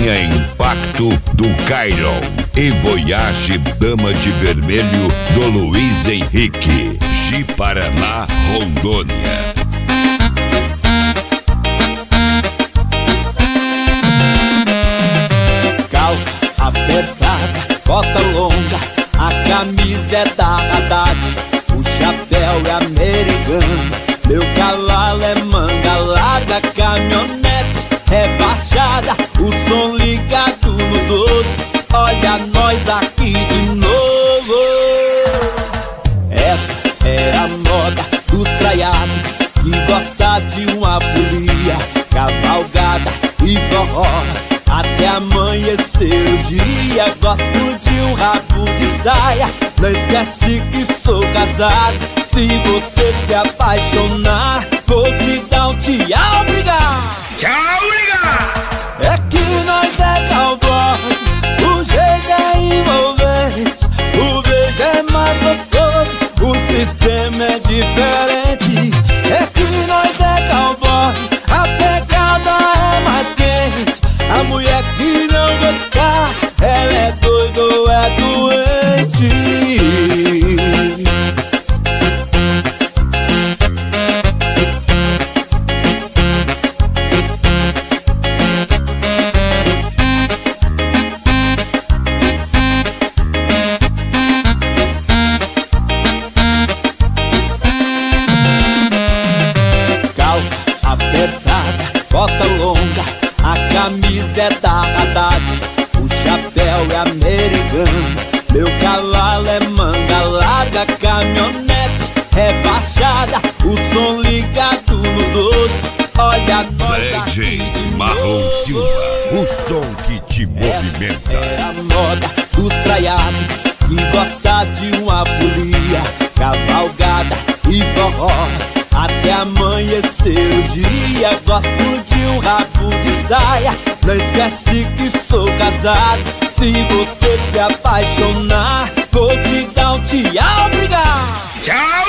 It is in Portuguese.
Linha Impacto do Cairon e Voyage Dama de Vermelho do Luiz Henrique, Ji Paraná, Rondônia. Apertada, bota longa, a camisa é da Haddad, o chapéu é americano, meu cavalo é manga larga, caminhonete rebaixada, o som ligado no 12, olha nós aqui de novo. Essa é a moda dos traiados, que gosta de uma folia, cavalgada e forró até amanhecer o dia. Gosto de um rabo de saia, não esquece que sou casado. Se você se apaixonar, vou te dar um tchau, obrigado. Tchau, obrigado. É que nós é cowboy, o jeito é envolvente, o beijo é mais gostoso, o sistema é diferente. É que nós é cowboy, a pegada é mais quente, a mulher que não gostar, ela é doida ou é doente. Calça apertada, bota longa, a camisa é da Haddad, o chapéu é americano, meu cavalo é manga larga, caminhonete rebaixada, o som ligado no 12, olha nós DJ aqui de Marrom novo. Silva, o som que te movimenta. É a moda dos traiados, que gosta de uma folia, cavalgada e forró até amanhecer o dia. Gosto de um rabo de saia, não esquece que sou casado. Se você se apaixonar, vou te dar um tchau, obrigado. Tchau.